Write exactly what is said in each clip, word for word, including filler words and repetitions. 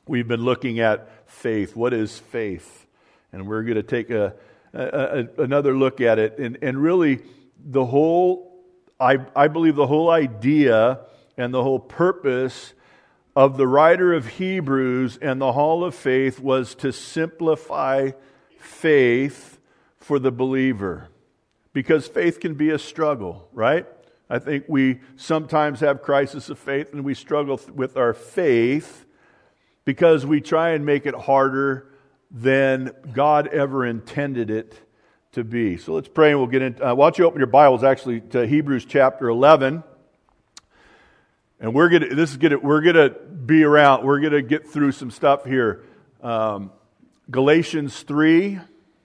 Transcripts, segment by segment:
we've been looking at faith. What is faith? And we're going to take a, a, a another look at it. And, and really, the whole, I, I believe the whole idea and the whole purpose of the writer of Hebrews and the Hall of Faith was to simplify faith for the believer. Because faith can be a struggle, right? I think we sometimes have crisis of faith and we struggle with our faith because we try and make it harder than God ever intended it to be. So let's pray and we'll get into, uh, why don't you open your Bibles actually to Hebrews chapter eleven. And we're gonna. This is gonna. We're gonna be around. We're gonna get through some stuff here. Um, Galatians three,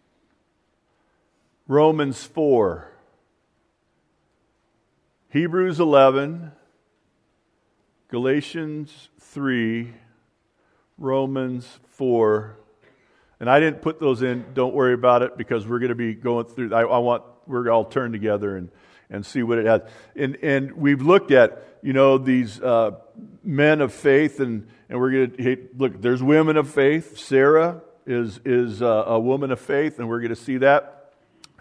Romans four, Hebrews eleven, Galatians three, Romans four. And I didn't put those in. Don't worry about it because we're going to be going through. I, I want. We're all turn together and. and see what it has. And and we've looked at, you know, these uh, men of faith, and, and we're going to, hey, look, there's women of faith. Sarah is, is uh, a woman of faith, and we're going to see that.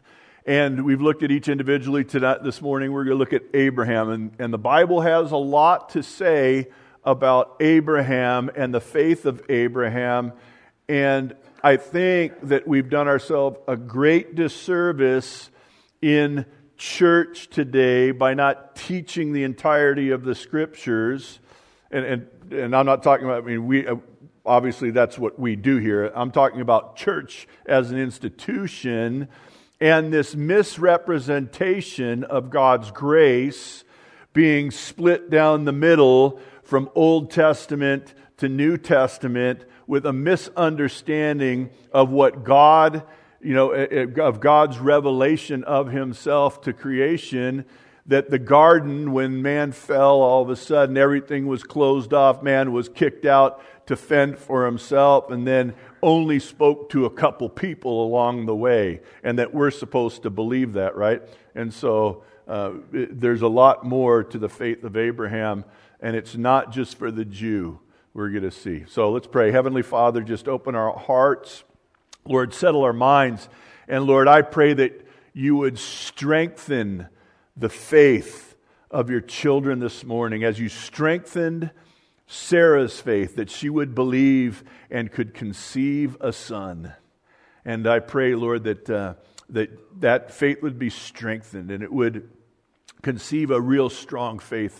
And we've looked at each individually tonight. This morning we're going to look at Abraham. And, and the Bible has a lot to say about Abraham and the faith of Abraham. And I think that we've done ourselves a great disservice in church today by not teaching the entirety of the Scriptures, and and, and I'm not talking about, I mean, we obviously that's what we do here. I'm talking about church as an institution and this misrepresentation of God's grace being split down the middle from Old Testament to New Testament with a misunderstanding of what God, you know, of God's revelation of Himself to creation, that the garden, when man fell, all of a sudden everything was closed off. Man was kicked out to fend for himself and then only spoke to a couple people along the way. And that we're supposed to believe that, right? And so uh, it, there's a lot more to the faith of Abraham, and it's not just for the Jew, we're going to see. So let's pray. Heavenly Father, just open our hearts. Lord, settle our minds. And Lord, I pray that you would strengthen the faith of your children this morning as you strengthened Sarah's faith, that she would believe and could conceive a son. And I pray, Lord, that uh, that that faith would be strengthened and it would conceive a real strong faith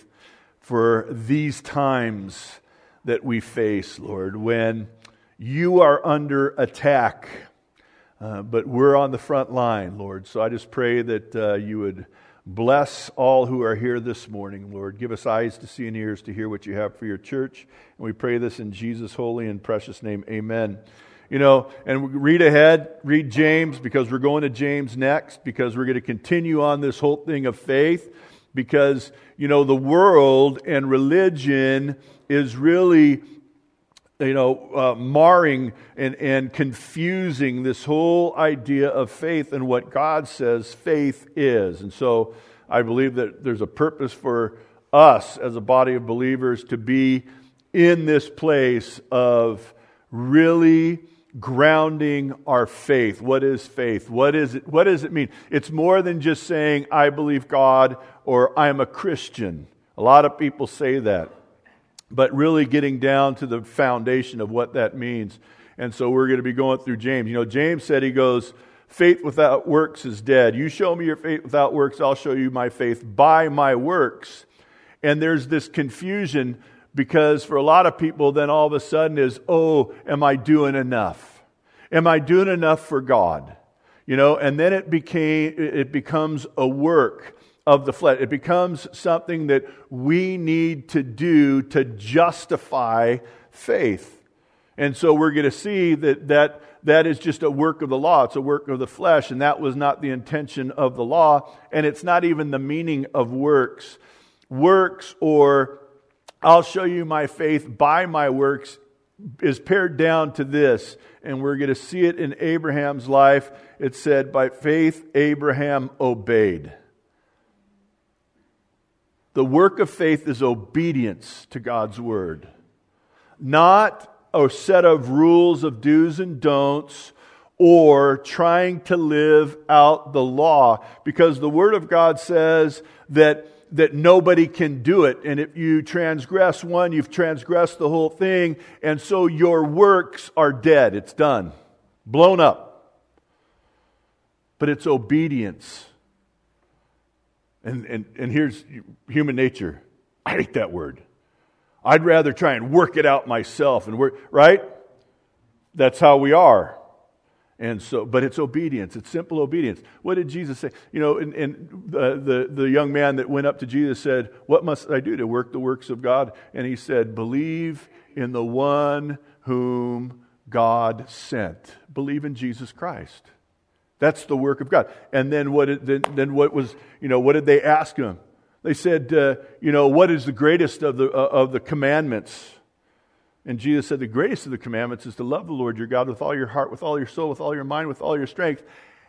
for these times that we face, Lord, when you are under attack, uh, but we're on the front line, Lord. So I just pray that uh, you would bless all who are here this morning, Lord. Give us eyes to see and ears to hear what you have for your church. And we pray this in Jesus' holy and precious name. Amen. You know, and read ahead, read James, because we're going to James next, because we're going to continue on this whole thing of faith, because, you know, the world and religion is really, you know, uh, marring and, and confusing this whole idea of faith and what God says faith is. And so I believe that there's a purpose for us as a body of believers to be in this place of really grounding our faith. What is faith? What is it? What does it mean? It's more than just saying, I believe God or I'm a Christian. A lot of people say that. But really getting down to the foundation of what that means. And so we're going to be going through James. You know, James said, he goes, faith without works is dead. You show me your faith without works, I'll show you my faith by my works. And there's this confusion because for a lot of people then all of a sudden is, oh, am I doing enough? Am I doing enough for God? You know, and then it became it becomes a work of the flesh. It becomes something that we need to do to justify faith. And so we're going to see that, that that is just a work of the law. It's a work of the flesh, and that was not the intention of the law, and it's not even the meaning of works. Works, or I'll show you my faith by my works, is pared down to this, and we're going to see it in Abraham's life. It said, by faith Abraham obeyed. The work of faith is obedience to God's word. Not a set of rules of do's and don'ts or trying to live out the law, because the Word of God says that that nobody can do it. And if you transgress one, you've transgressed the whole thing. And so your works are dead. It's done. Blown up. But it's obedience. And, and, and here's human nature. I hate that word. I'd rather try and work it out myself. And work, right? That's how we are. And so, but it's obedience. It's simple obedience. What did Jesus say? You know, and, and the, the, the young man that went up to Jesus said, "What must I do to work the works of God?" And he said, "Believe in the one whom God sent." Believe in Jesus Christ. That's the work of God. And then what? It, then, then what was? You know, what did they ask him? They said, uh, "You know, what is the greatest of the uh, of the commandments?" And Jesus said, the greatest of the commandments is to love the Lord your God with all your heart, with all your soul, with all your mind, with all your strength.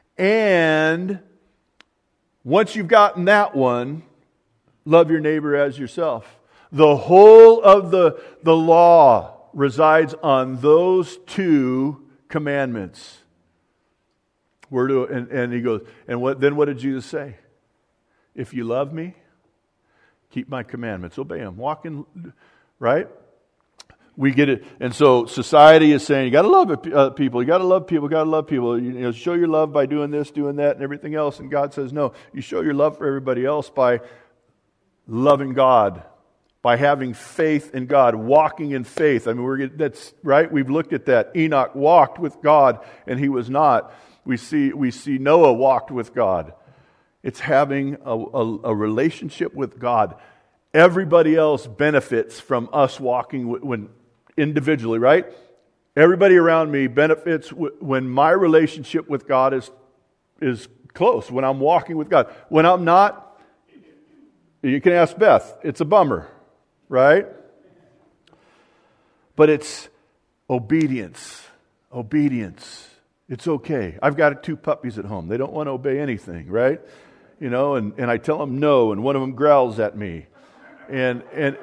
And once you've gotten that one, love your neighbor as yourself. The whole of the, the law resides on those two commandments. We're to, and, and he goes, and what then what did Jesus say? If you love me, keep my commandments. Obey them. Walk in, right? We get it, and so society is saying you got to love uh, people. You got to love people. Got to love people. You, you know, show your love by doing this, doing that, and everything else. And God says, no. You show your love for everybody else by loving God, by having faith in God, walking in faith. I mean, we're that's right. We've looked at that. Enoch walked with God, and he was not. We see we see Noah walked with God. It's having a, a, a relationship with God. Everybody else benefits from us walking when. Individually, right? Everybody around me benefits w- when my relationship with God is is close, when I'm walking with God. When I'm not, you can ask Beth, it's a bummer, right? But it's obedience. Obedience. It's okay. I've got two puppies at home. They don't want to obey anything, right? You know, and, and I tell them no, and one of them growls at me. And and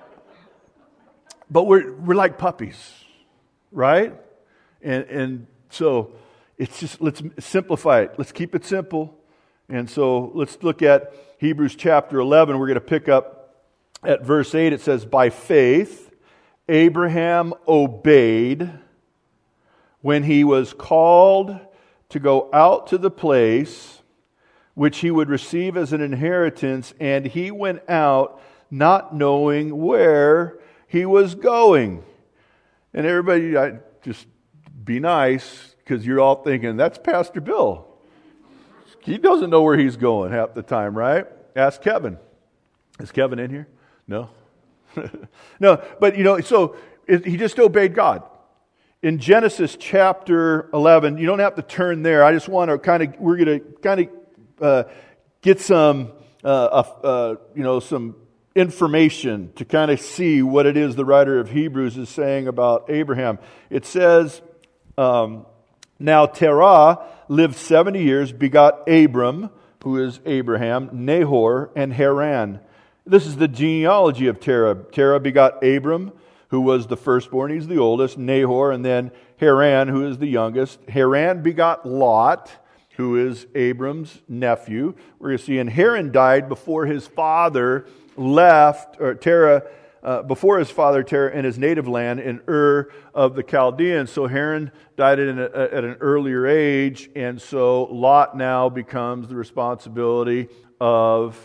But we're we're like puppies, right? And and so it's just, let's simplify it. Let's keep it simple. And so let's look at Hebrews chapter eleven. We're going to pick up at verse eight. It says, "By faith, Abraham obeyed when he was called to go out to the place which he would receive as an inheritance, and he went out not knowing where he was going." And everybody, I, just be nice, because you're all thinking, that's Pastor Bill. He doesn't know where he's going half the time, right? Ask Kevin. Is Kevin in here? No? No, but you know, so it, he just obeyed God. In Genesis chapter eleven, you don't have to turn there. I just want to kind of, we're going to kind of uh, get some, uh, uh, you know, some information to kind of see what it is the writer of Hebrews is saying about Abraham. It says, um, now Terah lived seventy years, begot Abram, who is Abraham, Nahor, and Haran. This is the genealogy of Terah. Terah begot Abram, who was the firstborn. He's the oldest. Nahor, and then Haran, who is the youngest. Haran begot Lot, who is Abram's nephew. We're going to see, and Haran died before his father left, or Terah, uh, before his father Terah in his native land in Ur of the Chaldeans. So Haran died at an, at an earlier age, and so Lot now becomes the responsibility of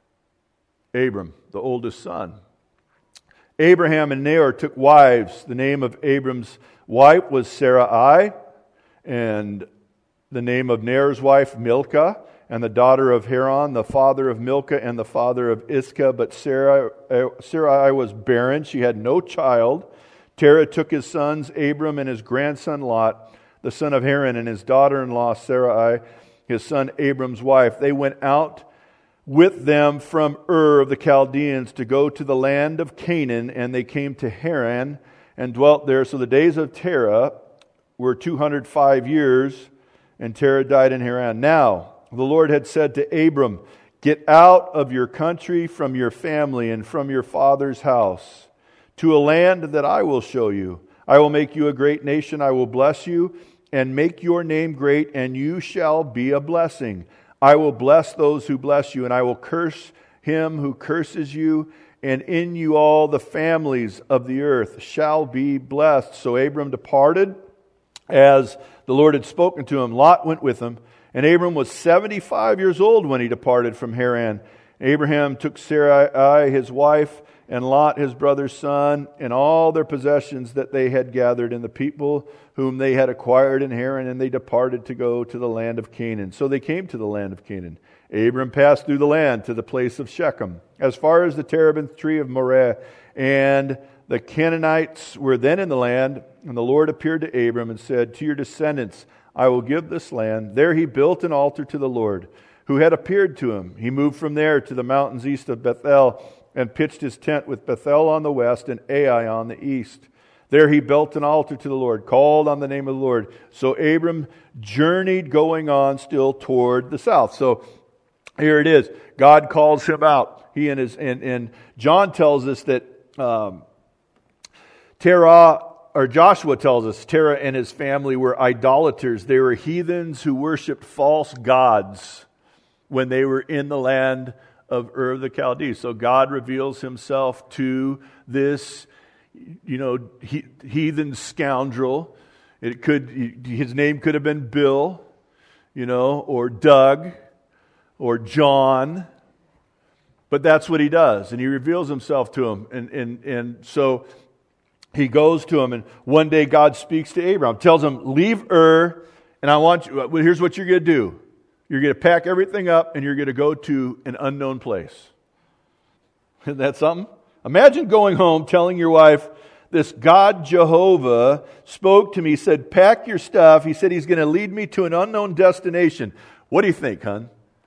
Abram, the oldest son. Abraham and Nahor took wives. The name of Abram's wife was Sarai, and the name of Nahor's wife Milcah, and the daughter of Haran, the father of Milcah and the father of Iscah. But Sarah, Sarai was barren. She had no child. Terah took his sons, Abram and his grandson Lot, the son of Haran, and his daughter-in-law Sarai, his son Abram's wife. They went out with them from Ur of the Chaldeans to go to the land of Canaan, and they came to Haran and dwelt there. So the days of Terah were two hundred five years, and Terah died in Haran. Now the Lord had said to Abram, "Get out of your country, from your family, and from your father's house, to a land that I will show you. I will make you a great nation. I will bless you and make your name great, and you shall be a blessing. I will bless those who bless you, and I will curse him who curses you, and in you all the families of the earth shall be blessed. So Abram departed as the Lord had spoken to him. Lot went with him, and Abram was seventy-five years old when he departed from Haran. Abraham took Sarai his wife, and Lot his brother's son, and all their possessions that they had gathered, and the people whom they had acquired in Haran, and they departed to go to the land of Canaan. So they came to the land of Canaan. Abram passed through the land to the place of Shechem, as far as the terebinth tree of Moreh, and the Canaanites were then in the land, and the Lord appeared to Abram and said, to your descendants I will give this land. There he built an altar to the Lord, who had appeared to him. He moved from there to the mountains east of Bethel, and pitched his tent with Bethel on the west and Ai on the east. There he built an altar to the Lord, called on the name of the Lord. So Abram journeyed going on still toward the south. So here it is. God calls him out. He and his and, and John tells us that um, Terah, or Joshua tells us, Terah and his family were idolaters. They were heathens who worshipped false gods when they were in the land of Ur of the Chaldees. So God reveals himself to this, you know, he, heathen scoundrel. It could, his name could have been Bill, you know, or Doug, or John. But that's what he does, and he reveals himself to him. And, and, and so he goes to him, and one day God speaks to Abraham, tells him, leave Ur, and I want you, well, here's what you're going to do. You're going to pack everything up, and you're going to go to an unknown place. Isn't that something? Imagine going home, telling your wife, this God Jehovah spoke to me, said, pack your stuff. He said he's going to lead me to an unknown destination. What do you think, hon?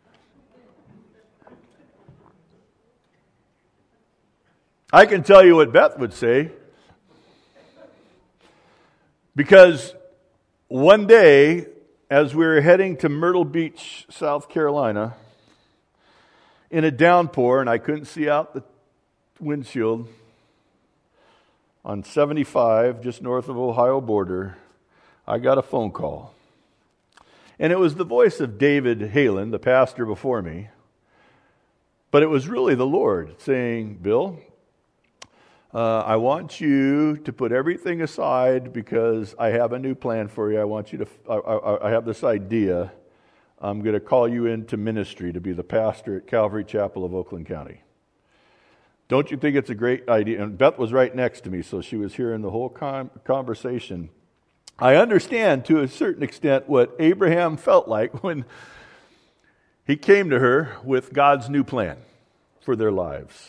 I can tell you what Beth would say. Because one day, as we were heading to Myrtle Beach, South Carolina, in a downpour, and I couldn't see out the windshield, on seventy-five, just north of Ohio border, I got a phone call. And it was the voice of David Halen, the pastor before me. But it was really the Lord saying, Bill, uh, I want you to put everything aside because I have a new plan for you. I want you to, I, I, I have this idea. I'm going to call you into ministry to be the pastor at Calvary Chapel of Oakland County. Don't you think it's a great idea? And Beth was right next to me, so she was hearing the whole con- conversation. I understand to a certain extent what Abraham felt like when he came to her with God's new plan for their lives.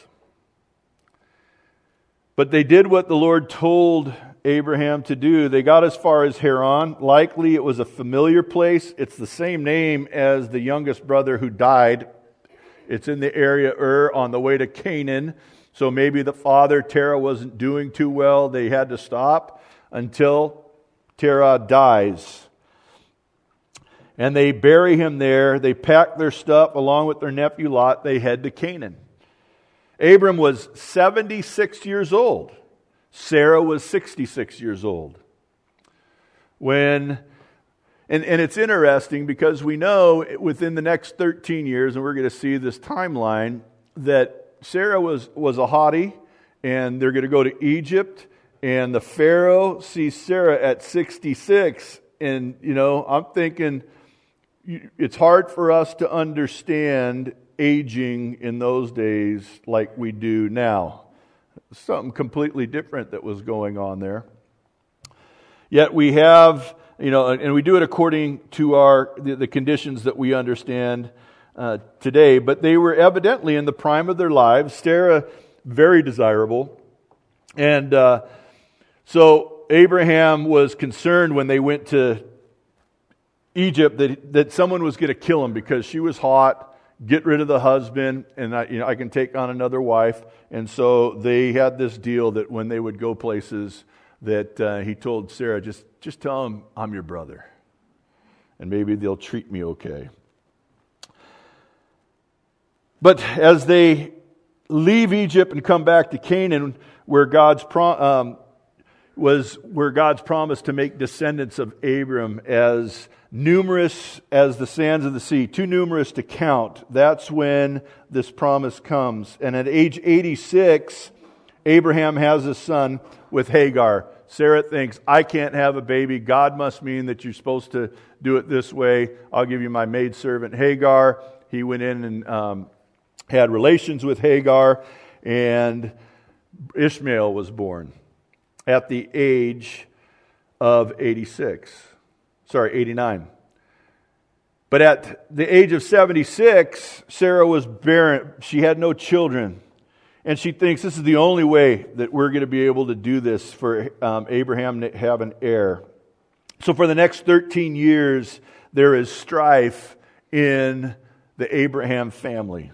But they did what the Lord told Abraham to do. They got as far as Haran. Likely it was a familiar place. It's the same name as the youngest brother who died. It's in the area Ur on the way to Canaan. So maybe the father, Terah, wasn't doing too well. They had to stop until Terah dies. And they bury him there. They pack their stuff along with their nephew Lot. They head to Canaan. Abram was seventy-six years old. Sarah was sixty-six years old. When, and, and it's interesting because we know within the next thirteen years, and we're going to see this timeline, that Sarah was, was a hottie, and they're going to go to Egypt, and the Pharaoh sees Sarah at sixty-six, and, you know, I'm thinking it's hard for us to understand aging in those days like we do now. Something completely different that was going on there. Yet we have, you know, and we do it according to our the, the conditions that we understand uh, today. But they were evidently in the prime of their lives. Sarah, very desirable. And uh, so Abraham was concerned when they went to Egypt that, that someone was going to kill him because she was hot. Get rid of the husband, and I, you know, I can take on another wife. And so they had this deal that when they would go places, that uh, he told Sarah, just, just tell them I'm your brother, and maybe they'll treat me okay. But as they leave Egypt and come back to Canaan, where God's pro- um, was where God's promised to make descendants of Abram as numerous as the sands of the sea, too numerous to count. That's when this promise comes. And at age eighty-six, Abraham has a son with Hagar. Sarah thinks, I can't have a baby. God must mean that you're supposed to do it this way. I'll give you my maidservant Hagar. He went in and um, had relations with Hagar, and Ishmael was born at the age of eighty-six. Sorry, eighty-nine. But at the age of seventy-six, Sarah was barren. She had no children. And she thinks this is the only way that we're going to be able to do this for um, Abraham to have an heir. So for the next thirteen years, there is strife in the Abraham family.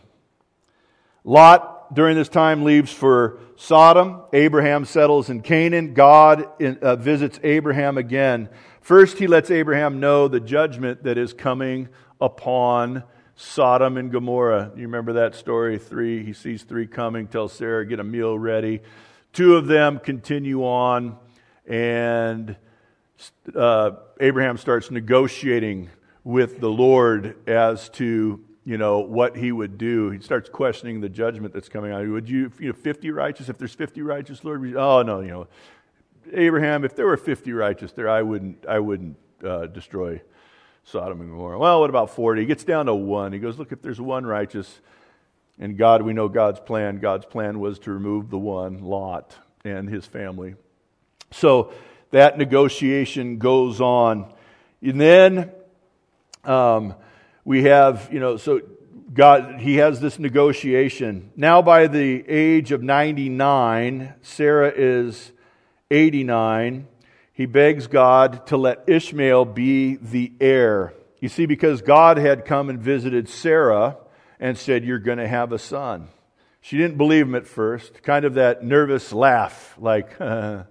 Lot, during this time, leaves for Sodom. Abraham settles in Canaan. God in, uh, visits Abraham again. First, he lets Abraham know the judgment that is coming upon Sodom and Gomorrah. You remember that story? Three, he sees three coming, tells Sarah, get a meal ready. Two of them continue on, and uh, Abraham starts negotiating with the Lord as to, you know, what he would do. He starts questioning the judgment that's coming on. Would you, you know, fifty righteous? If there's fifty righteous, Lord, would you, oh no, you know, Abraham, if there were fifty righteous there, I wouldn't, I wouldn't uh, destroy Sodom and Gomorrah. Well, what about forty? He gets down to one. He goes, look, if there's one righteous, and God, we know God's plan. God's plan was to remove the one, Lot, and his family. So that negotiation goes on. And then um, we have, you know, so God, he has this negotiation. Now by the age of ninety-nine, Sarah is eighty-nine. He begs God to let Ishmael be the heir. You see, because God had come and visited Sarah and said, you're going to have a son. She didn't believe him at first. Kind of that nervous laugh, like, uh,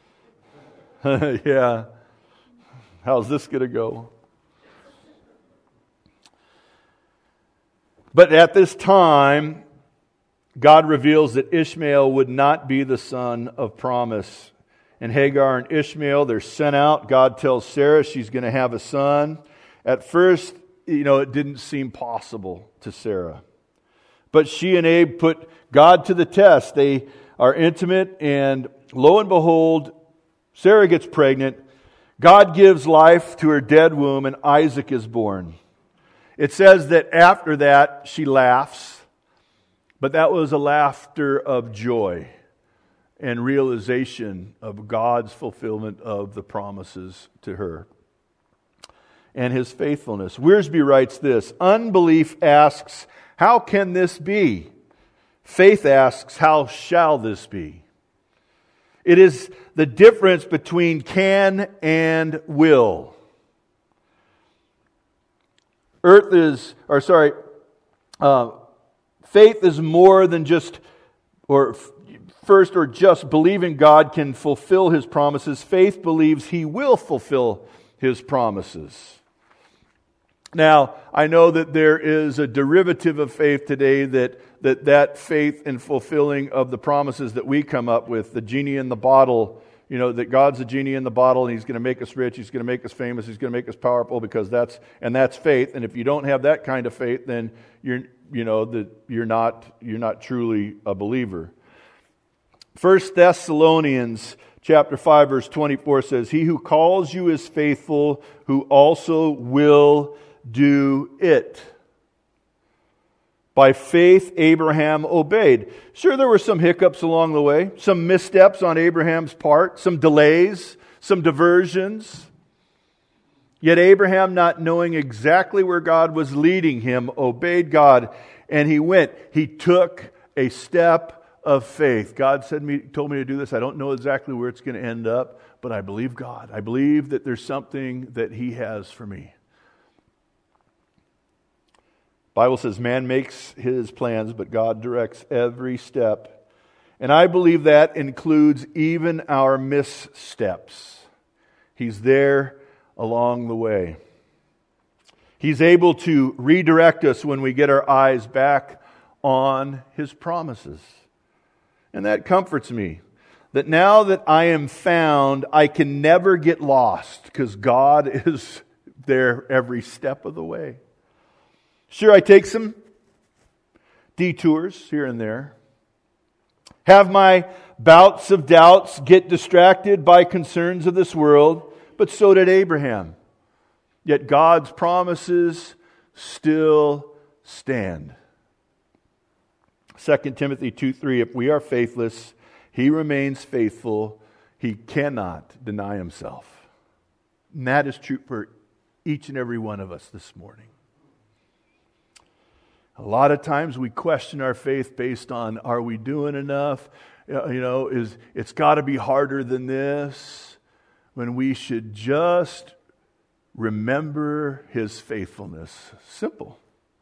yeah, how's this going to go? But at this time, God reveals that Ishmael would not be the son of promise. And Hagar and Ishmael, they're sent out. God tells Sarah she's going to have a son. At first, you know, it didn't seem possible to Sarah. But she and Abe put God to the test. They are intimate, and lo and behold, Sarah gets pregnant. God gives life to her dead womb, and Isaac is born. It says that after that, she laughs, but that was a laughter of joy and realization of God's fulfillment of the promises to her and His faithfulness. Wiersbe writes this, unbelief asks, how can this be? Faith asks, how shall this be? It is the difference between can and will. Earth is, or sorry, uh, faith is more than just, or first or just believing God can fulfill His promises. Faith believes He will fulfill His promises. Now, I know that there is a derivative of faith today that that, that faith in fulfilling of the promises that we come up with, the genie in the bottle, you know, that God's a genie in the bottle and He's going to make us rich, He's going to make us famous, He's going to make us powerful, because that's, and that's faith. And if you don't have that kind of faith, then you're, you know, that you're not, you're not truly a believer. First Thessalonians chapter five verse twenty-four says, he who calls you is faithful, who also will do it. By faith, Abraham obeyed. Sure, there were some hiccups along the way, some missteps on Abraham's part, some delays, some diversions. Yet Abraham, not knowing exactly where God was leading him, obeyed God, and he went. He took a step of faith. God said me, told me to do this. I don't know exactly where it's going to end up, but I believe God. I believe that there's something that He has for me. Bible says man makes his plans, but God directs every step. And I believe that includes even our missteps. He's there along the way. He's able to redirect us when we get our eyes back on His promises. And that comforts me, that now that I am found, I can never get lost because God is there every step of the way. Sure, I take some detours here and there. Have my bouts of doubts, get distracted by concerns of this world, but so did Abraham. Yet God's promises still stand. Second Timothy two three, if we are faithless, He remains faithful. He cannot deny Himself. And that is true for each and every one of us this morning. A lot of times we question our faith based on, are we doing enough? You know, is it's got to be harder than this, when we should just remember His faithfulness. Simple.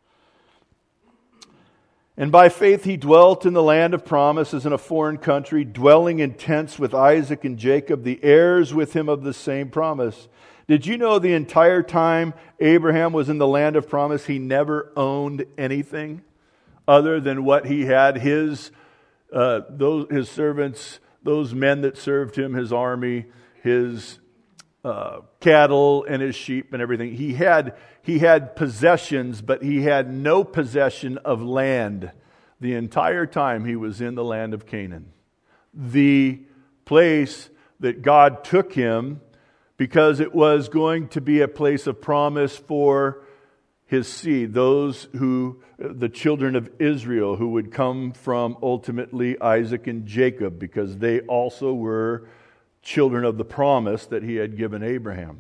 And by faith he dwelt in the land of promise as in a foreign country, dwelling in tents with Isaac and Jacob, the heirs with him of the same promise. Did you know the entire time Abraham was in the land of promise, he never owned anything other than what he had, his uh, those his servants, those men that served him, his army, his uh, cattle and his sheep and everything. He had he had possessions, but he had no possession of land the entire time he was in the land of Canaan. The place that God took him, because it was going to be a place of promise for his seed, those who, the children of Israel, who would come from ultimately Isaac and Jacob, because they also were children of the promise that he had given Abraham.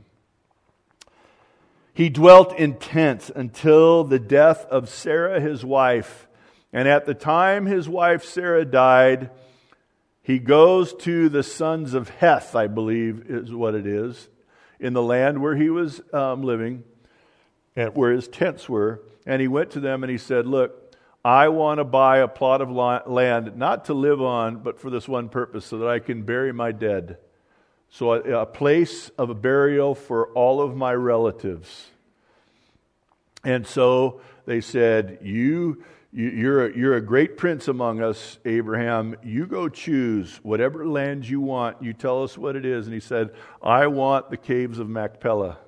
He dwelt in tents until the death of Sarah, his wife. And at the time his wife Sarah died, he goes to the sons of Heth, I believe is what it is, in the land where he was um, living, and where his tents were. And he went to them and he said, look, I want to buy a plot of land, not to live on, but for this one purpose, so that I can bury my dead. So a, a place of a burial for all of my relatives. And so they said, you... You're a, you're a great prince among us, Abraham. You go choose whatever land you want. You tell us what it is. And he said, I want the caves of Machpelah.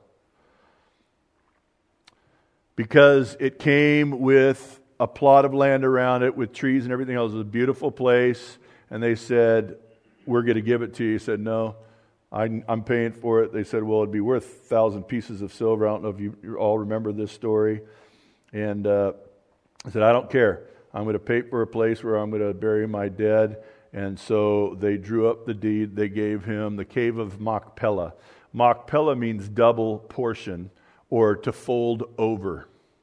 Because it came with a plot of land around it with trees and everything else. It was a beautiful place. And they said, we're going to give it to you. He said, no, I, I'm paying for it. They said, well, it'd be worth a thousand pieces of silver. I don't know if you, you all remember this story. And... Uh, I said, I don't care. I'm going to pay for a place where I'm going to bury my dead. And so they drew up the deed. They gave him the cave of Machpelah. Machpelah means double portion, or to fold over.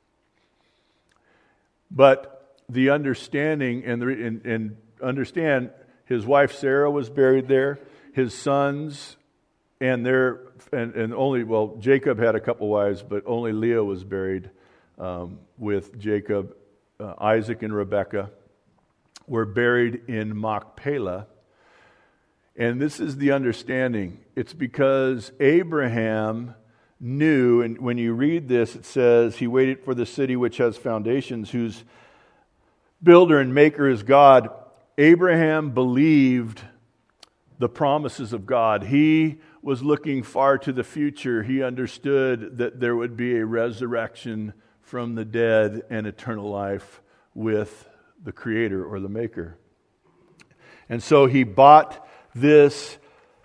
But the understanding, and, the, and, and understand, his wife Sarah was buried there. His sons, and their, and, and only, well, Jacob had a couple wives, but only Leah was buried um, with Jacob. Uh, Isaac and Rebekah were buried in Machpelah. And this is the understanding. It's because Abraham knew, and when you read this, it says, he waited for the city which has foundations, whose builder and maker is God. Abraham believed the promises of God. He was looking far to the future. He understood that there would be a resurrection from the dead and eternal life with the Creator or the Maker. And so he bought this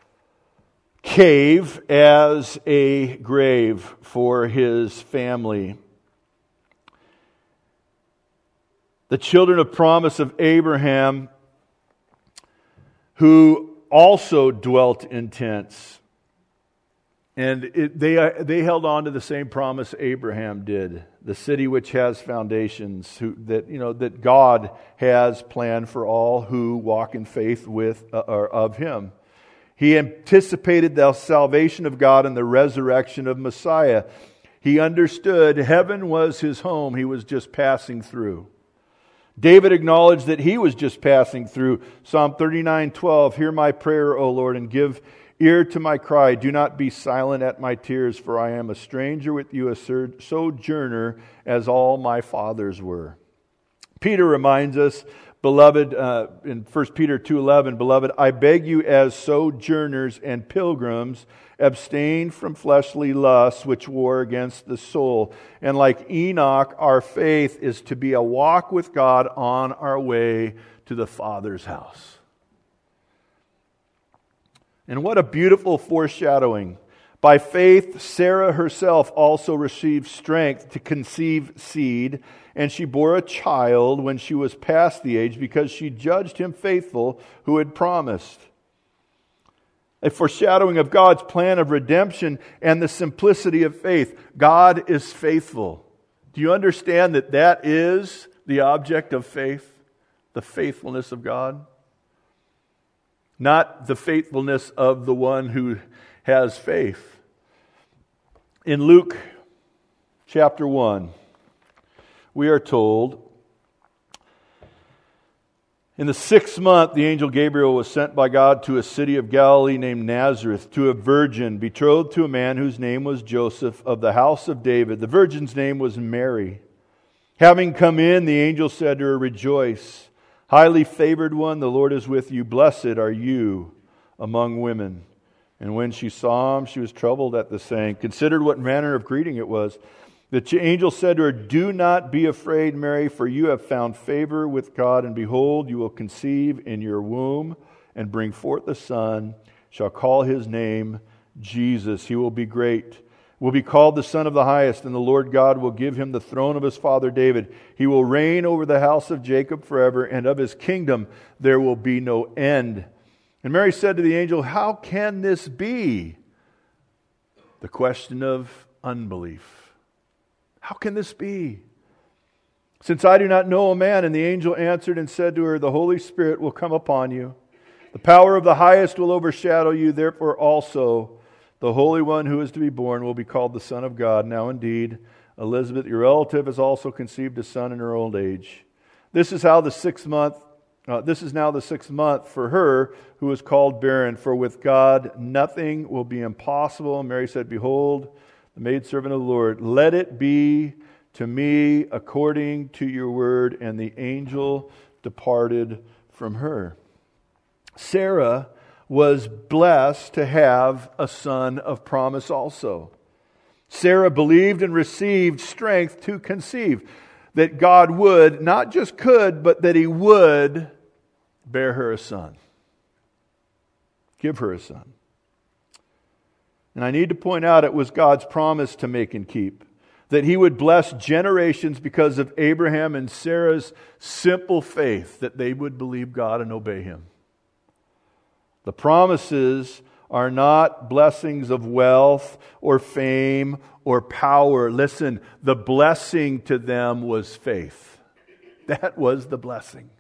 cave as a grave for his family. The children of promise of Abraham, who also dwelt in tents. And it, they they held on to the same promise Abraham did, the city which has foundations, who, that you know that God has planned for all who walk in faith with uh, or of Him. He anticipated the salvation of God and the resurrection of Messiah. He understood heaven was his home; he was just passing through. David acknowledged that he was just passing through. Psalm thirty-nine twelve, hear my prayer, O Lord, and give ear to my cry. Do not be silent at my tears, for I am a stranger with you, a sojourner, as all my fathers were. Peter reminds us, Beloved, uh, in First Peter two eleven, Beloved, I beg you as sojourners and pilgrims, abstain from fleshly lusts which war against the soul. And like Enoch, our faith is to be a walk with God on our way to the Father's house. And what a beautiful foreshadowing. By faith, Sarah herself also received strength to conceive seed, and she bore a child when she was past the age, because she judged him faithful who had promised. A foreshadowing of God's plan of redemption and the simplicity of faith. God is faithful. Do you understand that that is the object of faith? The faithfulness of God? Not the faithfulness of the one who has faith. In Luke chapter one, we are told, in the sixth month, the angel Gabriel was sent by God to a city of Galilee named Nazareth, to a virgin betrothed to a man whose name was Joseph, of the house of David. The virgin's name was Mary. Having come in, the angel said to her, Rejoice, highly favored one, the Lord is with you. Blessed are you among women. And when she saw him, she was troubled at the saying, considered what manner of greeting it was. The angel said to her, Do not be afraid, Mary, for you have found favor with God, and behold, you will conceive in your womb and bring forth a son, shall call his name Jesus. He will be great, will be called the Son of the Highest, and the Lord God will give him the throne of his father David. He will reign over the house of Jacob forever, and of his kingdom there will be no end. And Mary said to the angel, How can this be? The question of unbelief. How can this be? Since I do not know a man. And the angel answered and said to her, The Holy Spirit will come upon you. The power of the highest will overshadow you. Therefore also the Holy One who is to be born will be called the Son of God. Now indeed, Elizabeth, your relative, has also conceived a son in her old age. This is how the sixth month, uh, this is now the sixth month for her who is called barren. For with God nothing will be impossible. And Mary said, Behold, the maidservant of the Lord, let it be to me according to your word. And the angel departed from her. Sarah was blessed to have a son of promise also. Sarah believed and received strength to conceive, that God would, not just could, but that He would bear her a son. Give her a son. And I need to point out it was God's promise to make and keep. That He would bless generations because of Abraham and Sarah's simple faith, that they would believe God and obey Him. The promises are not blessings of wealth or fame or power. Listen, the blessing to them was faith. That was the blessing.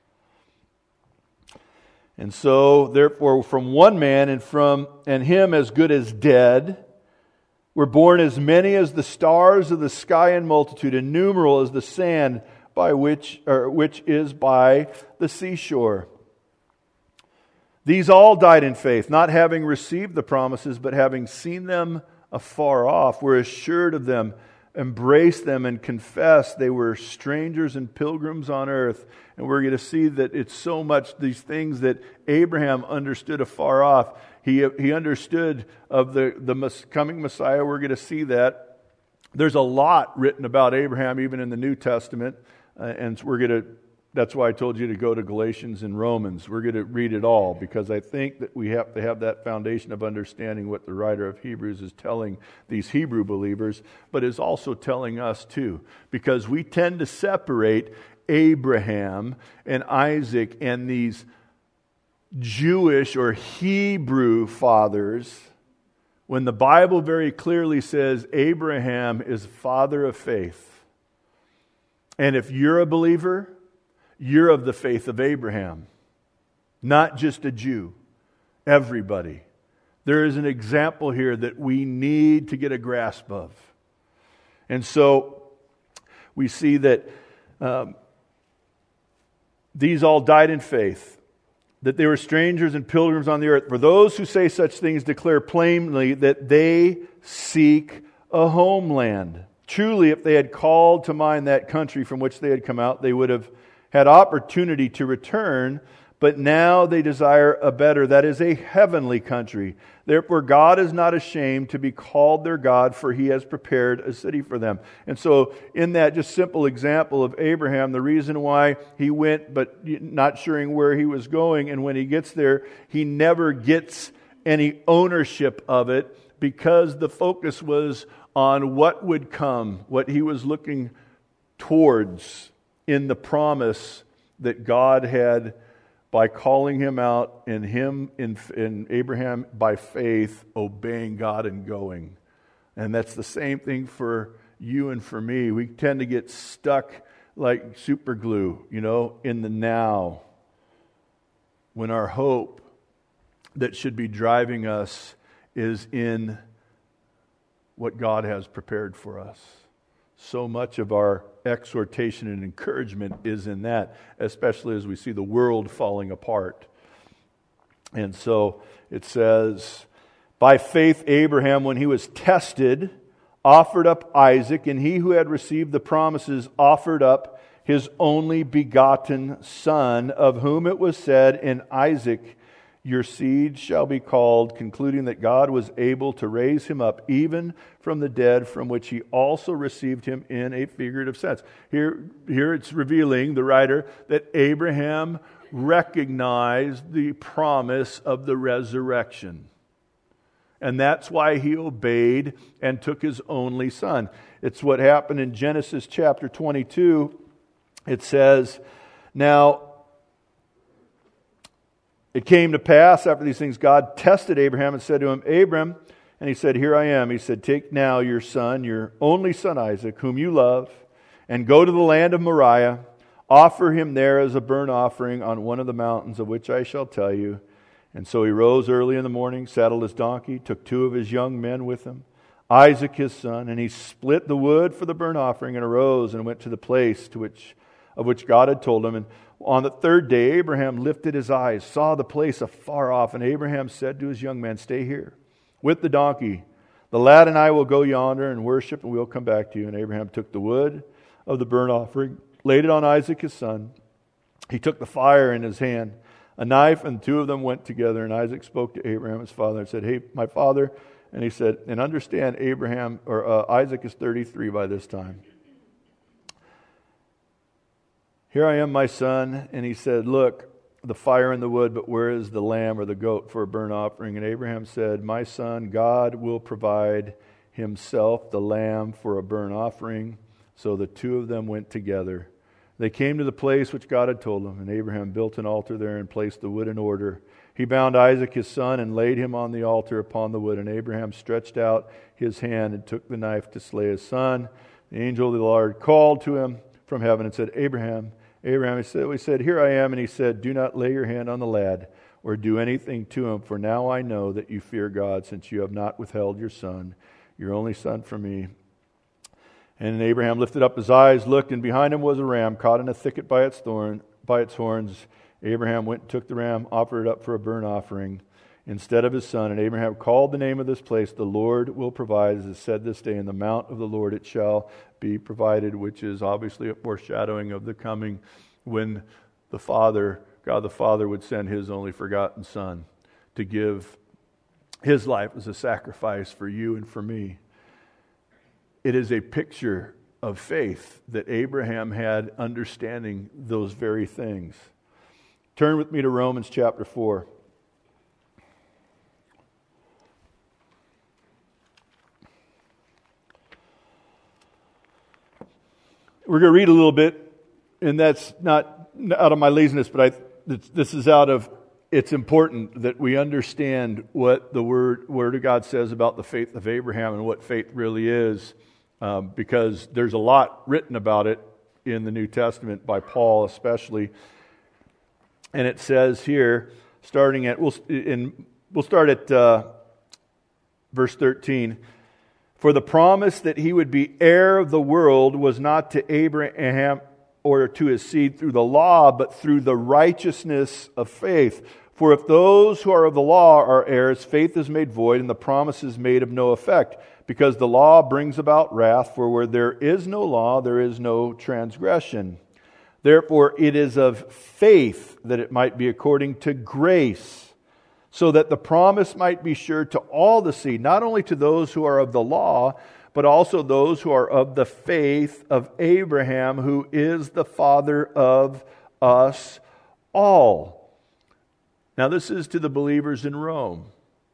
And so, therefore, from one man and from and him as good as dead, were born as many as the stars of the sky in multitude, innumerable as the sand by which or which is by the seashore. These all died in faith, not having received the promises, but having seen them afar off, were assured of them, embraced them, and confessed they were strangers and pilgrims on earth. And we're going to see that it's so much these things that Abraham understood afar off. He, he understood of the, the coming Messiah. We're going to see that. There's a lot written about Abraham, even in the New Testament. Uh, and we're going to, that's why I told you to go to Galatians and Romans. We're going to read it all, because I think that we have to have that foundation of understanding what the writer of Hebrews is telling these Hebrew believers, but is also telling us too. Because we tend to separate Abraham and Isaac and these Jewish or Hebrew fathers, when the Bible very clearly says Abraham is father of faith. And if you're a believer, you're of the faith of Abraham, not just a Jew. Everybody. There is an example here that we need to get a grasp of. And so we see that um, these all died in faith, that they were strangers and pilgrims on the earth. For those who say such things declare plainly that they seek a homeland. Truly, if they had called to mind that country from which they had come out, they would have had opportunity to return, but now they desire a better, that is a heavenly country. Therefore God is not ashamed to be called their God, for He has prepared a city for them. And so in that just simple example of Abraham, the reason why he went but not sure where he was going, and when he gets there, he never gets any ownership of it, because the focus was on what would come, what he was looking towards in the promise that God had by calling him out, and him in, in Abraham by faith obeying God and going. And that's the same thing for you and for me. We tend to get stuck like super glue, you know, in the now, when our hope that should be driving us is in what God has prepared for us. So much of our exhortation and encouragement is in that, especially as we see the world falling apart. And so it says, by faith Abraham, when he was tested, offered up Isaac, and he who had received the promises offered up his only begotten son, of whom it was said, in Isaac your seed shall be called, concluding that God was able to raise him up even from the dead, from which he also received him in a figurative sense. Here, here it's revealing, the writer, that Abraham recognized the promise of the resurrection. And that's why he obeyed and took his only son. It's what happened in Genesis chapter twenty-two. It says, now, it came to pass after these things, God tested Abraham and said to him, Abram, and he said, here I am. He said, take now your son, your only son Isaac, whom you love, and go to the land of Moriah. Offer him there as a burnt offering on one of the mountains of which I shall tell you. And so he rose early in the morning, saddled his donkey, took two of his young men with him, Isaac his son, and he split the wood for the burnt offering and arose and went to the place to which of which God had told him. And on the third day, Abraham lifted his eyes, saw the place afar off, and Abraham said to his young men, stay here with the donkey. The lad and I will go yonder and worship, and we'll come back to you. And Abraham took the wood of the burnt offering, laid it on Isaac his son. He took the fire in his hand, a knife, and two of them went together. And Isaac spoke to Abraham his father and said, hey, my father. And he said, and understand, Abraham or uh, Isaac is thirty-three by this time. Here I am, my son. And he said, look, the fire and the wood, but where is the lamb or the goat for a burnt offering? And Abraham said, my son, God will provide himself the lamb for a burnt offering. So the two of them went together. They came to the place which God had told them, and Abraham built an altar there and placed the wood in order. He bound Isaac his son and laid him on the altar upon the wood. And Abraham stretched out his hand and took the knife to slay his son. The angel of the Lord called to him from heaven and said, Abraham, Abraham, he said, we said, here I am. And he said, do not lay your hand on the lad or do anything to him, for now I know that you fear God, since you have not withheld your son, your only son, from me. And Abraham lifted up his eyes, looked, and behind him was a ram caught in a thicket by its thorn, by its horns. Abraham went and took the ram, offered it up for a burnt offering instead of his son. And Abraham called the name of this place, the Lord will provide, as is said this day, in the mount of the Lord it shall be provided, which is obviously a foreshadowing of the coming when the Father, God the Father, would send his only forgotten Son to give his life as a sacrifice for you and for me. It is a picture of faith that Abraham had, understanding those very things. Turn with me to Romans chapter four. We're going to read a little bit, and that's not out of my laziness, but I, this is out of, it's important that we understand what the Word, Word of God says about the faith of Abraham and what faith really is, um, because there's a lot written about it in the New Testament by Paul especially. And it says here, starting at, we'll, in, we'll start at uh, verse thirteen. For the promise that he would be heir of the world was not to Abraham or to his seed through the law, but through the righteousness of faith. For if those who are of the law are heirs, faith is made void and the promise is made of no effect, because the law brings about wrath, for where there is no law, there is no transgression. Therefore it is of faith that it might be according to grace, so that the promise might be sure to all the seed, not only to those who are of the law, but also those who are of the faith of Abraham, who is the father of us all. Now this is to the believers in Rome.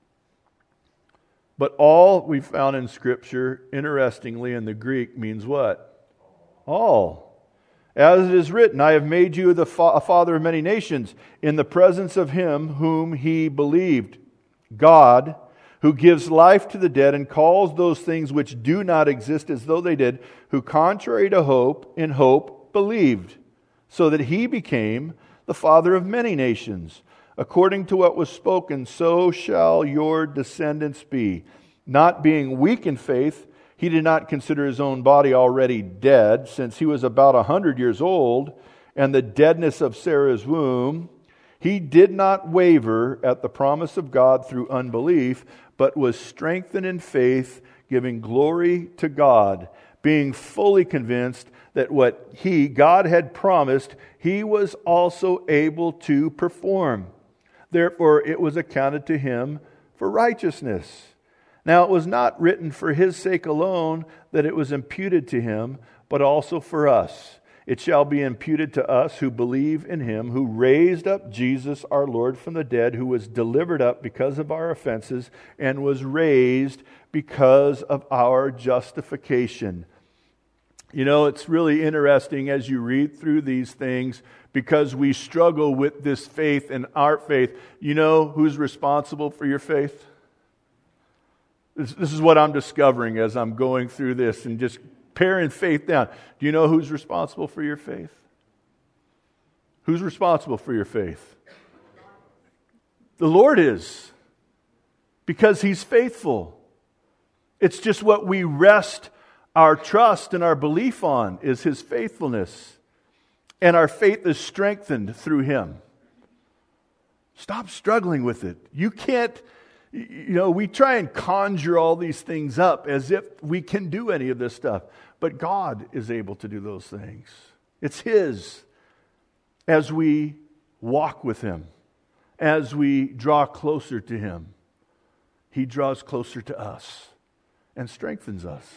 But all we found in Scripture, interestingly in the Greek, means what? All. As it is written, I have made you the fa- a father of many nations in the presence of him whom he believed, God, who gives life to the dead and calls those things which do not exist as though they did, who contrary to hope, in hope, believed, so that he became the father of many nations. According to what was spoken, so shall your descendants be. Not being weak in faith, he did not consider his own body already dead, since he was about a hundred years old, and the deadness of Sarah's womb. He did not waver at the promise of God through unbelief, but was strengthened in faith, giving glory to God, being fully convinced that what he, God, had promised, he was also able to perform. Therefore it was accounted to him for righteousness. Now it was not written for his sake alone that it was imputed to him, but also for us. It shall be imputed to us who believe in him, who raised up Jesus our Lord from the dead, who was delivered up because of our offenses and was raised because of our justification. You know, it's really interesting as you read through these things, because we struggle with this faith and our faith. You know who's responsible for your faith? This, this is what I'm discovering as I'm going through this and just paring faith down. Do you know who's responsible for your faith? Who's responsible for your faith? The Lord is, because He's faithful. It's just what we rest our trust and our belief on is His faithfulness. And our faith is strengthened through Him. Stop struggling with it. You can't, you know, we try and conjure all these things up as if we can do any of this stuff. But God is able to do those things. It's His. As we walk with Him, as we draw closer to Him, He draws closer to us and strengthens us.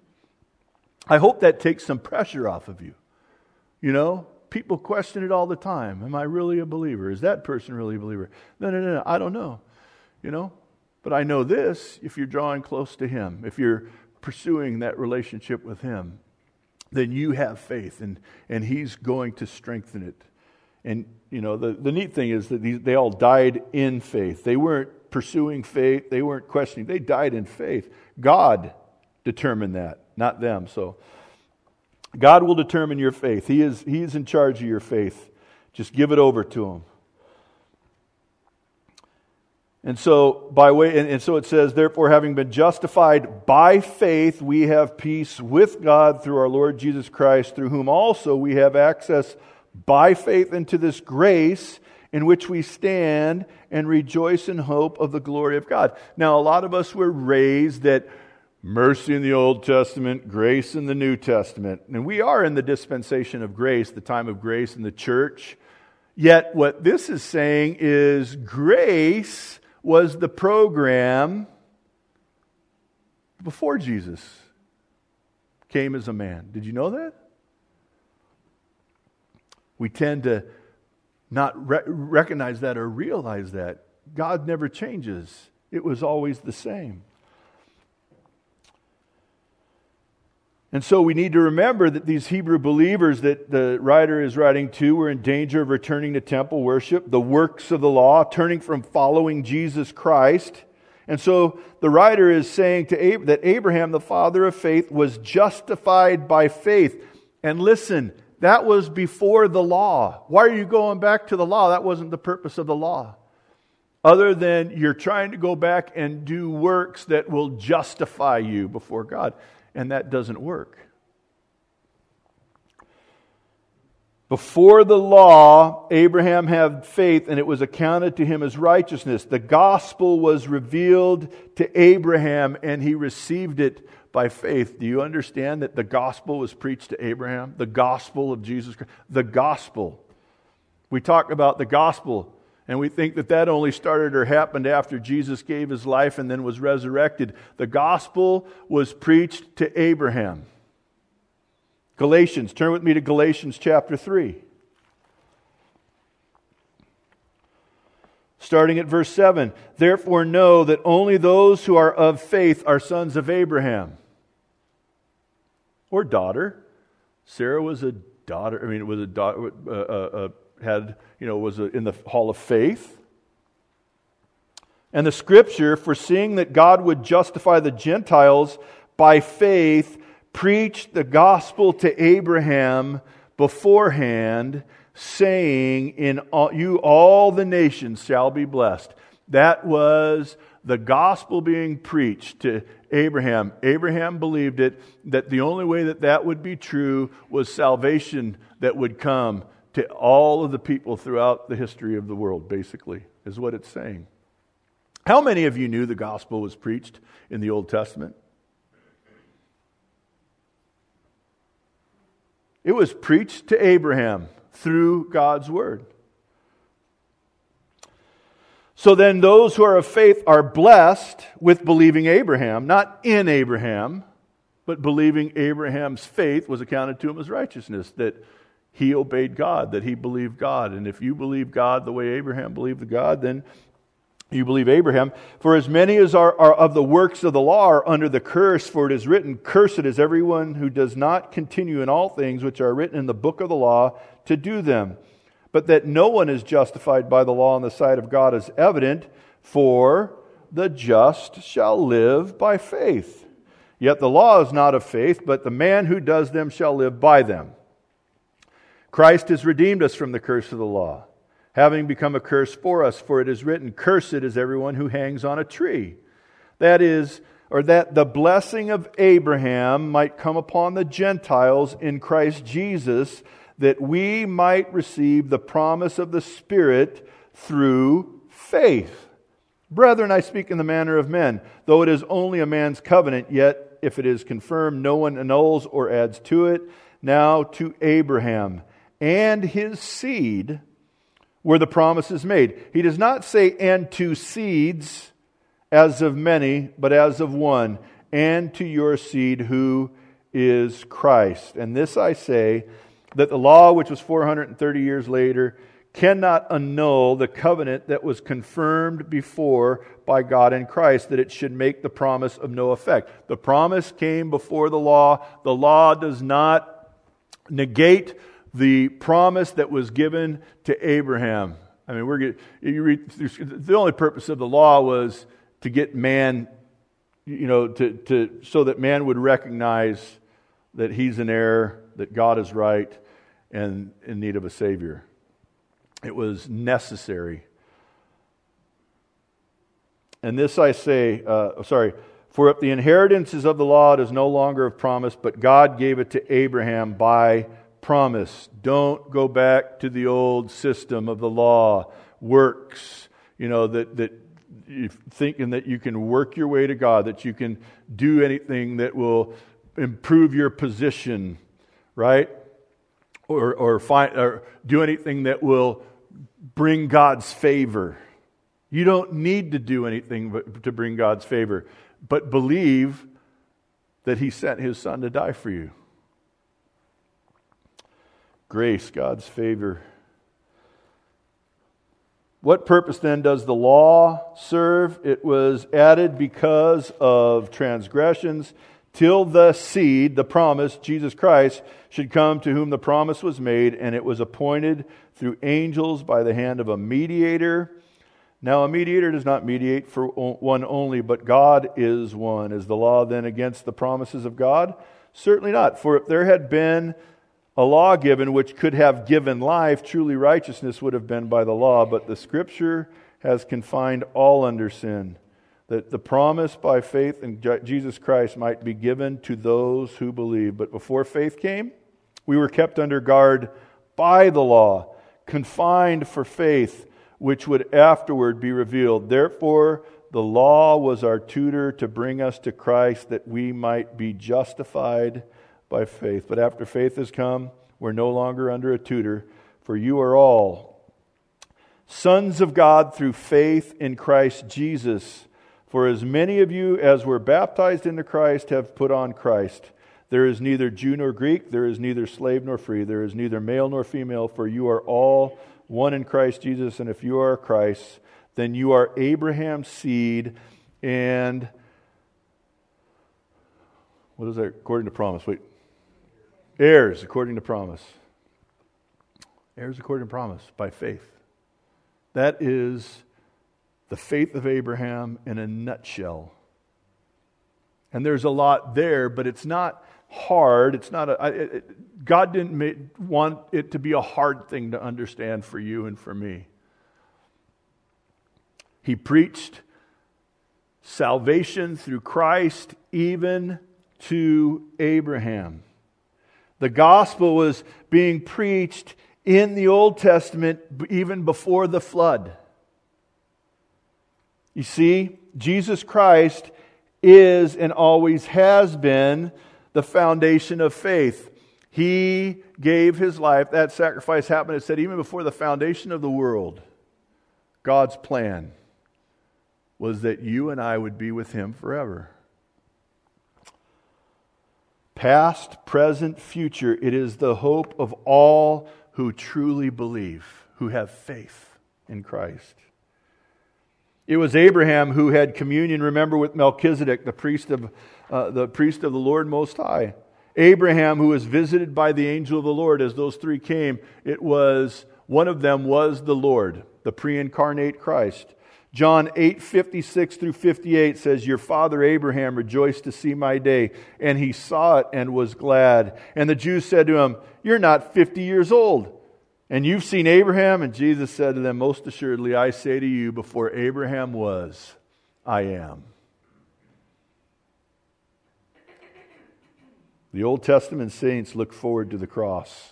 I hope that takes some pressure off of you. You know, people question it all the time. Am I really a believer? Is that person really a believer? No, no, no, no. I don't know. You know, but I know this, if you're drawing close to Him, if you're pursuing that relationship with Him, then you have faith and, and He's going to strengthen it. And, you know, the, the neat thing is that these, they all died in faith. They weren't pursuing faith. They weren't questioning. They died in faith. God determined that, not them. So God will determine your faith. He is, he is in charge of your faith. Just give it over to Him. And so by way, and, and so it says, therefore, having been justified by faith, we have peace with God through our Lord Jesus Christ, through whom also we have access by faith into this grace in which we stand and rejoice in hope of the glory of God. Now, a lot of us were raised that mercy in the Old Testament, grace in the New Testament. And we are in the dispensation of grace, the time of grace in the church. Yet what this is saying is grace was the program before Jesus came as a man. Did you know that? We tend to not re- recognize that or realize that. God never changes. It was always the same. And so we need to remember that these Hebrew believers that the writer is writing to were in danger of returning to temple worship, the works of the law, turning from following Jesus Christ. And so the writer is saying to Ab- that Abraham, the father of faith, was justified by faith. And listen, that was before the law. Why are you going back to the law? That wasn't the purpose of the law. Other than you're trying to go back and do works that will justify you before God. And that doesn't work. Before the law, Abraham had faith, and it was accounted to him as righteousness. The gospel was revealed to Abraham, and he received it by faith. Do you understand that the gospel was preached to Abraham? The gospel of Jesus Christ. The gospel. We talk about the gospel, and we think that that only started or happened after Jesus gave his life and then was resurrected. The gospel was preached to Abraham. Galatians, turn with me to Galatians chapter three. Starting at verse seven. Therefore know that only those who are of faith are sons of Abraham. Or daughter. Sarah was a daughter, I mean, it was a daughter, uh, uh, uh, had, you know, was a, in the hall of faith. And the scripture, foreseeing that God would justify the Gentiles by faith, preached the gospel to Abraham beforehand, saying, in all, you all the nations shall be blessed. That was the gospel being preached to Abraham. Abraham believed it, that the only way that that would be true was salvation that would come to all of the people throughout the history of the world, basically, is what it's saying. How many of you knew the gospel was preached in the Old Testament? It was preached to Abraham through God's word. So then those who are of faith are blessed with believing Abraham, not in Abraham, but believing Abraham's faith was accounted to him as righteousness, that he obeyed God, that he believed God. And if you believe God the way Abraham believed God, then you believe Abraham. For as many as are, are of the works of the law are under the curse, for it is written, cursed is everyone who does not continue in all things which are written in the book of the law to do them. But that no one is justified by the law in the sight of God is evident, for the just shall live by faith. Yet the law is not of faith, but the man who does them shall live by them. Christ has redeemed us from the curse of the law, having become a curse for us, for it is written, cursed is everyone who hangs on a tree. That is, or that the blessing of Abraham might come upon the Gentiles in Christ Jesus, that we might receive the promise of the Spirit through faith. Brethren, I speak in the manner of men. Though it is only a man's covenant, yet if it is confirmed, no one annuls or adds to it. Now to Abraham and his seed were the promises made. He does not say, and to seeds, as of many, but as of one, and to your seed, who is Christ. And this I say, that the law, which was four hundred thirty years later, cannot annul the covenant that was confirmed before by God in Christ, that it should make the promise of no effect. The promise came before the law. The law does not negate the promise that was given to Abraham. I mean, we're you read the only purpose of the law was to get man, you know, to to so that man would recognize that he's in error, that God is right, and in need of a Savior. It was necessary. And this I say, uh, sorry, for if the inheritance is of the law, it is no longer of promise, but God gave it to Abraham by promise. Don't go back to the old system of the law, works, you know, that, that you're thinking that you can work your way to God, that you can do anything that will improve your position, right? Or or find or do anything that will bring God's favor. You don't need to do anything to bring God's favor, but believe that He sent His Son to die for you. Grace, God's favor. What purpose then does the law serve? It was added because of transgressions, till the seed, the promise, Jesus Christ, should come, to whom the promise was made, and it was appointed through angels by the hand of a mediator. Now a mediator does not mediate for one only, but God is one. Is the law then against the promises of God? Certainly not. For if there had been a law given which could have given life, truly righteousness would have been by the law. But the Scripture has confined all under sin, that the promise by faith in Jesus Christ might be given to those who believe. But before faith came, we were kept under guard by the law, confined for faith, which would afterward be revealed. Therefore, the law was our tutor to bring us to Christ, that we might be justified by faith. But after faith has come, we're no longer under a tutor, for you are all sons of God through faith in Christ Jesus. For as many of you as were baptized into Christ have put on Christ. There is neither Jew nor Greek, there is neither slave nor free, there is neither male nor female, for you are all one in Christ Jesus. And if you are Christ, then you are Abraham's seed and, what is that? According to promise. Wait. Heirs according to promise. Heirs according to promise by faith. That is the faith of Abraham in a nutshell. And there's a lot there, but it's not hard. It's not a. It, it, God didn't make, want it to be a hard thing to understand for you and for me. He preached salvation through Christ even to Abraham. The gospel was being preached in the Old Testament even before the flood. You see, Jesus Christ is and always has been the foundation of faith. He gave His life. That sacrifice happened, it said, even before the foundation of the world. God's plan was that you and I would be with Him forever. Past, present, future, it is the hope of all who truly believe, who have faith in Christ. It was Abraham who had communion, remember, with Melchizedek, the priest of uh, the priest of the Lord Most High. Abraham, who was visited by the angel of the Lord as those three came, it was, one of them was the Lord, the pre-incarnate Christ. John eight fifty-six through fifty-eight says, your father Abraham rejoiced to see my day, and he saw it and was glad. And the Jews said to him, you're not fifty years old, and you've seen Abraham? And Jesus said to them, most assuredly, I say to you, before Abraham was, I am. The Old Testament saints look forward to the cross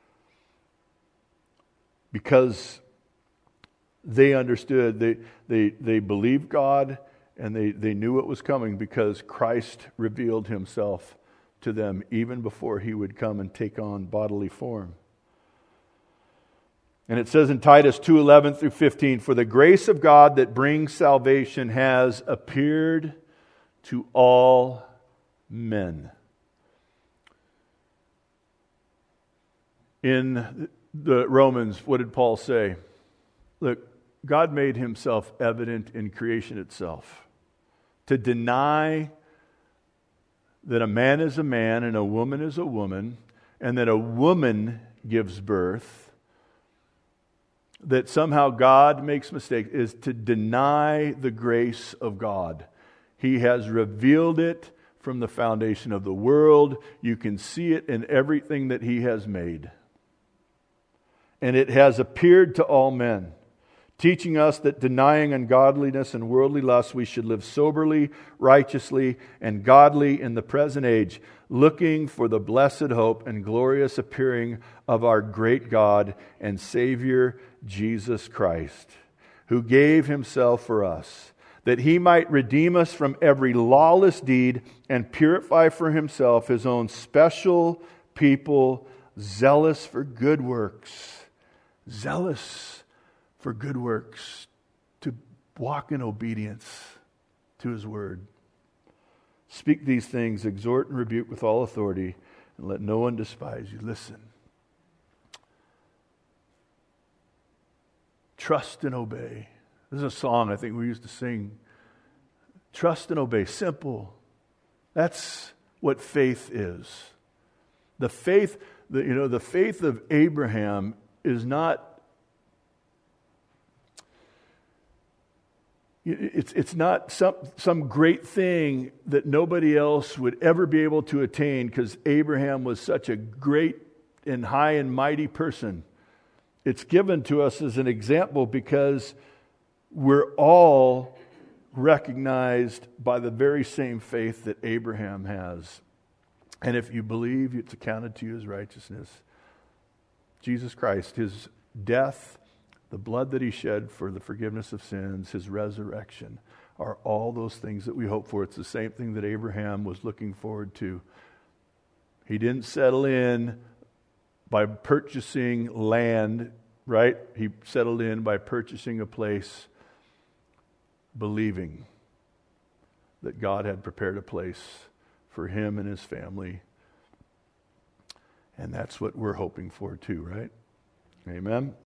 because they understood, they they they believed God, and they, they knew it was coming because Christ revealed Himself to them even before He would come and take on bodily form. And it says in Titus two eleven through fifteen, for the grace of God that brings salvation has appeared to all men. In the Romans, what did Paul say? Look, God made Himself evident in creation itself. To deny that a man is a man and a woman is a woman, and that a woman gives birth, that somehow God makes mistakes, is to deny the grace of God. He has revealed it from the foundation of the world. You can see it in everything that He has made. And it has appeared to all men, teaching us that denying ungodliness and worldly lust, we should live soberly, righteously, and godly in the present age, looking for the blessed hope and glorious appearing of our great God and Savior, Jesus Christ, who gave Himself for us, that He might redeem us from every lawless deed and purify for Himself His own special people, zealous for good works. Zealous for good works, to walk in obedience to His word. Speak these things, exhort and rebuke with all authority, and let no one despise you. Listen. Trust and obey. This is a song I think we used to sing. Trust and obey. Simple. That's what faith is. The faith, the, you know, the faith of Abraham is not, it's it's not some some great thing that nobody else would ever be able to attain because Abraham was such a great and high and mighty person. It's given to us as an example because we're all recognized by the very same faith that Abraham has. And if you believe, it's accounted to you as righteousness. Jesus Christ, his death, the blood that he shed for the forgiveness of sins, his resurrection, are all those things that we hope for. It's the same thing that Abraham was looking forward to. He didn't settle in by purchasing land, right? He settled in by purchasing a place, believing that God had prepared a place for him and his family. And that's what we're hoping for too, right? Amen.